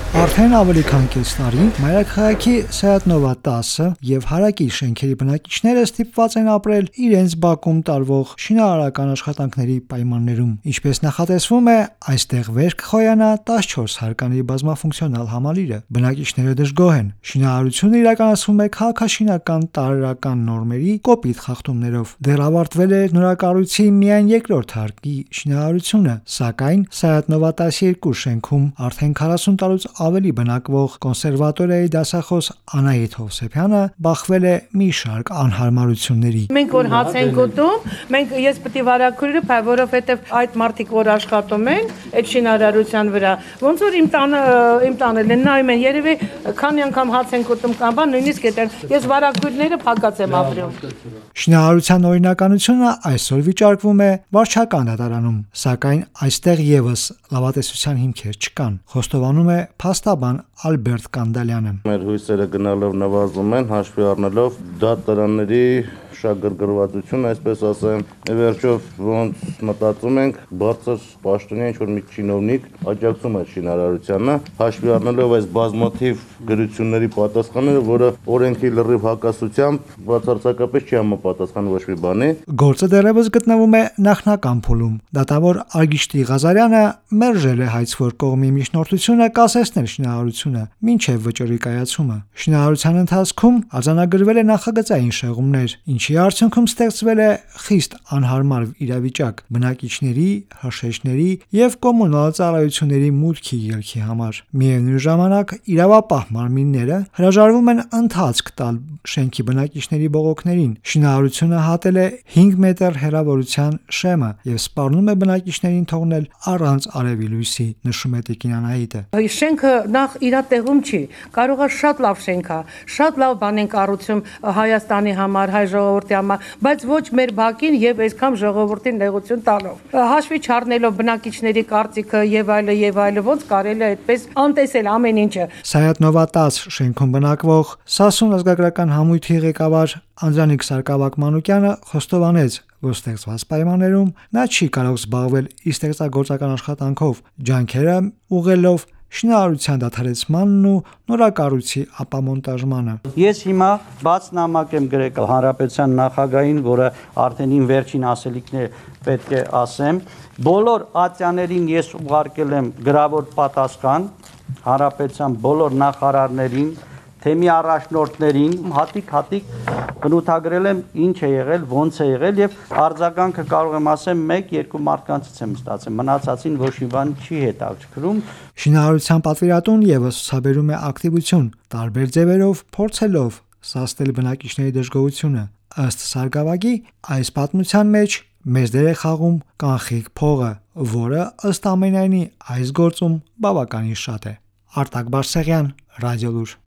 Արդեն ավելի քան կես տարի մայրաքաղաքի Սայաթնովա 10 եւ հարակի շենքերի բնակիչները ստիպված են ապրել իրենց բակում տարվող շինարարական աշխատանքների պայմաններում։ Ինչպես նախատեսվում է, այստեղ վեր կխոյանա 14 հարկանի բազմաֆունկցիոնալ համալիրը։ Բնակիչները դժգոհ են։ Շինարարությունը իրականացվում է քաղաքաշինական տարրական նորմերի կոպիտ խախտումներով։ Դեռ ավարտվել է նորակառույցի միայն երկրորդ հարկի շինարարությունը, սակայն Սայաթնովա 12 շենքում արդեն 40 տարուց ավելի բնակվող կոնսերվատորիայի դասախոս Անահիտ Հովսեփյանը բախվել է մի շարք անհարմարությունների։ Մենք որ հաց ենք ուտում, ես պետք է վարակուրը, որովհետև այդ մարդիկ որ աշխատում են այդ շինարարության վրա, ոնց որ իմ տանը են նայում են, երևի քանի անգամ հաց ենք ուտում կամ բան, նույնիսկ այդտեղ ես վարակուրները փակած եմ ապրում։ Շինարարության օրինականությունը այսօր վիճարկվում է վարչական դատարանում, սակայն այստեղ եւս լավատեսության հիմքեր չկան։ Խոստովանում է փաստաբան Ալբերտ Կանդալյանը։ Մեր հույսերը գնալով նվազում են, հաշվի առնելով դատարանների շահագրգռվածություն, այսպես ասեմ, վերջո ոնց մտածում ենք, բարձր պաշտոնյա ինչ-որ մի չինովնիկ աջակցում է շինարարությանը, հաշվի առնելով այս բազմաթիվ գրությունների պատասխանները, որը օրենքի լրիվ հակասությամբ բացարձակապես չի համապատասխանում ոչ մի բանի։ Գործը դեռևս գտնվում է նախնական փուլում։ Դատավոր Արգիշտի Ղազարյանը մերժել է հայցվոր կողմի միջնորդությունը կասեցնել շինարարությունը մինչև վճռի կայացումը։ Շինարարության ընթացքում արձանագրվել է նախագծային շեղումներ, ինչի արդյունքում ստեղծվել է խիստ անհարմար իրավիճակ բնակիչների, հրշեջների եւ կոմունալ ծառայությունների մուտքի ելքի համար։ Միևնույն ժամանակ իրավապահ մարմինները հրաժարվում են ընթացք տալ շենքի բնակիչների բողոքներին։ Շինարարությունը հատել է 5 մետր հեռավորության շեմը եւ սպառնում է բնակիչներին թողնել առանց արևի լույսի, նշում է Տիկին Անահիտը։ Շենքը նախ իր տեղում չի, կարող է շատ լավ շենք է, շատ լավ բան են կառուցում Հայաստանի համար, հայ ժողովրդի համար, բայց ոչ մեր բակին եւ այսքան ժողովրդին նեղություն տալով։ Հաշվի չառնելով բնակիչների կարծիքը եւ այլը, ոնց կարելի է այդպես անտեսել ամեն ինչը։ Սայաթնովա 10 շենքում բնակվող Սասուն ազգագրական համույթի ղեկավար Անդրանիկ Սարգսակյան-Մանուկյանը խոստովանեց, որ ստեղծված պայմաններում նա չի կարող զբաղվել իր ստեղծագործական աշխատանքով, ջանքերը ուղղելով շինարարության դադարեցմանն ու նորակառույցի ապամոնտաժմանը։ Ես հիմա բաց նամակ եմ գրել հանրապետության նախագահին, որը արդեն իմ վերջին ասելիքն է, պետք է ասեմ։ Բոլոր ատյաներին ես ուղարկել եմ գրավոր պատասխան, հանրապետության բոլոր նախարարներին, թեմի առաջնորդներին, հատիկ բնութագրել եմ ինչ է եղել, ոնց է եղել եւ արձագանքը կարող եմ ասեմ 1-2 մարդկանցից եմ ստացել, մնացածին ոչ մի բան չի հետաքրքրում։ Շինարարության պատվիրատուն եւս ցուցաբերում է ակտիվություն, տարբեր ձևերով փորձելով սաստել բնակիչների դժգոհությունը։ Ըստ Սարգսակյանի, այս պատմության մեջ մեծ դեր է խաղում կանխիկ փողը, որը ըստ ամենայնի այս գործում բավականին շատ է։ Արտակ Բարսեղյան, Ռադիոլուր։